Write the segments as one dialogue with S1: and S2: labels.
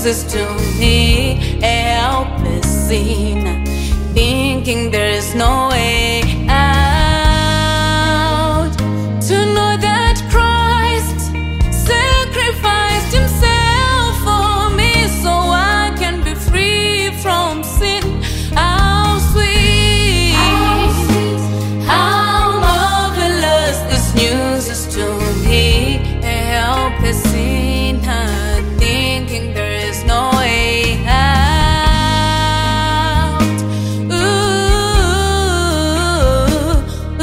S1: excuses to me, a helpless sinner, thinking there is no way out. To know that Christ sacrificed himself for me so I can be free from sin. How sweet, how marvelous this news is to me, a helpless sinner, thinking there is no way out. Ooh,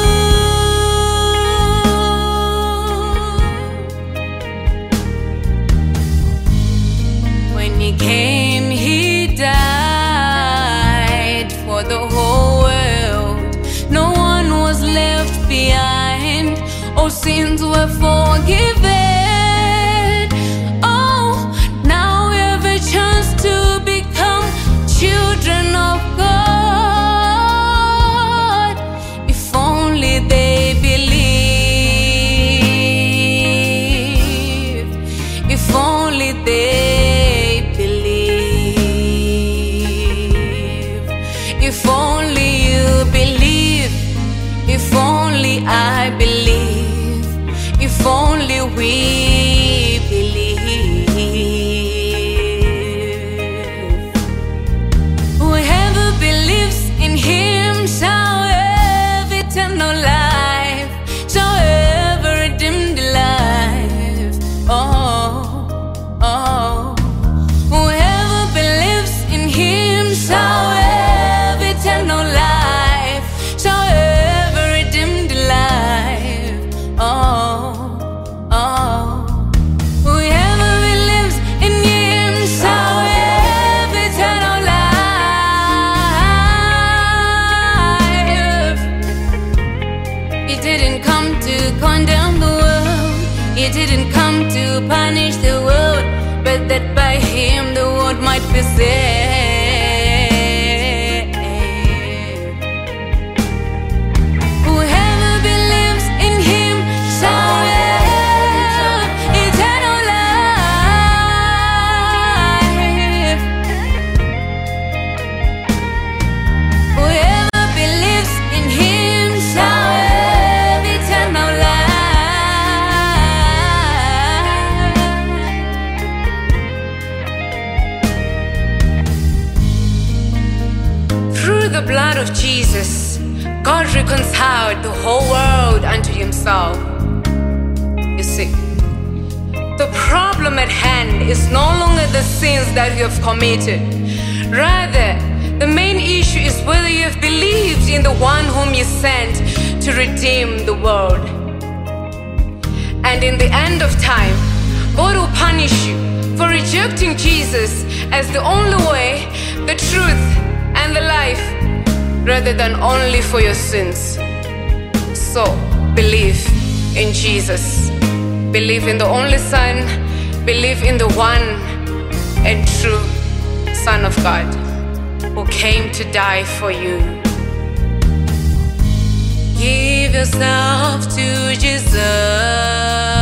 S1: When he came, he died for the whole world. No one was left behind. All sins were forgiven. Oh, now we have a chance to become children of God. If only they believe. If only they believe. If only you believe. If only I believe. If only we believe. Whoever believes in him shall have eternal life, shall have a redeemed life. Oh, oh. Whoever believes in him shall have eternal life, shall have a redeemed life. Oh, oh. Whoever believes in him shall have eternal life. He didn't come to condemn the world, he didn't come to punish the world, but that by him the world might be saved. Whoever believes in him shall have eternal life. Whoever believes in him shall have eternal life. Through the blood of Jesus, God reconciled the whole world unto himself. You see, the problem at hand is no longer the sins that you have committed. Rather, the main issue is whether you have believed in the one whom he sent to redeem the world. And in the end of time, God will punish you for rejecting Jesus as the only way, the truth, and the life, rather than only for your sins. So, believe in Jesus. Believe in the only Son. Believe in the one and true Son of God who came to die for you. Give yourself to Jesus.